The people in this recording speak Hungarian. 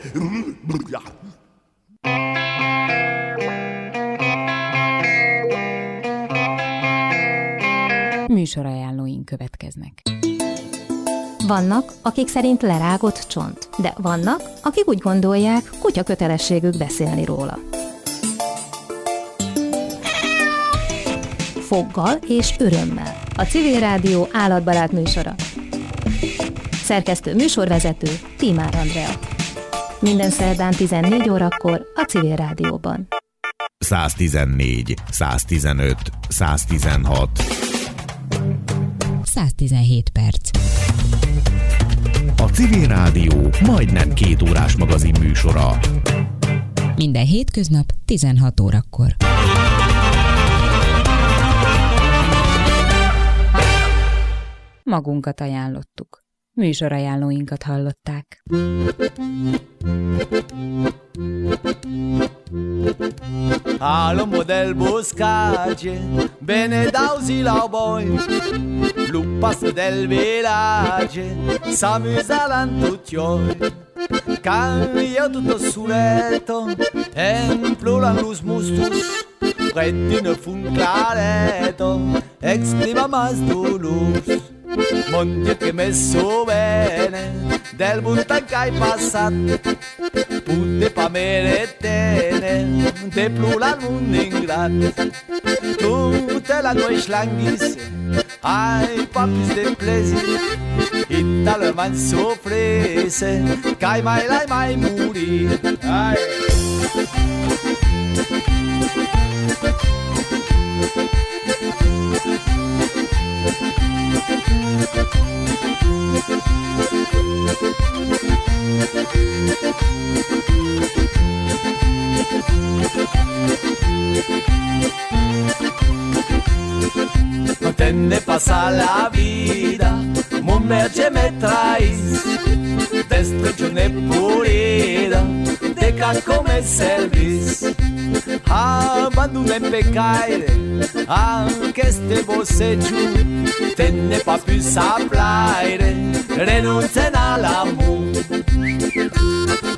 Műsorajánlóink következnek. Vannak, akik szerint lerágott csont, de vannak, akik úgy gondolják, kutya kötelességük beszélni róla. Foggal és örömmel. A Civil Rádió állatbarát műsora. Szerkesztő műsorvezető Tímár Andrea. Minden szerdán 14 órakor a Civil Rádióban. 114, 115, 116. 117 perc. A Civil Rádió majdnem 2 órás magazin műsora. Minden hétköznap 16 órakor. Magunkat ajánlottuk. Műsorajánlóinkat hallották. Al lomo del boscace, bene dausi l'auboi, lupas del village, s'amusalan tutti oi. Cambia tutto suletto, empluran los mustos, rettino fun claretto, exprima mas dolus. Mon Dio che messo bene, del buntan che hai passato, putte pa meretene, de plural un ingrat. Tutte la noi schlanghis, ai papis de plesir, italo man sofrese, che mai lai mai muri. No te ne pasa la vida, mon merge me traes, destruccione purida, de ca come servis. Abandona in peccaire, anche este boceggio, te ne pa più saplaire, renunzen all'amore.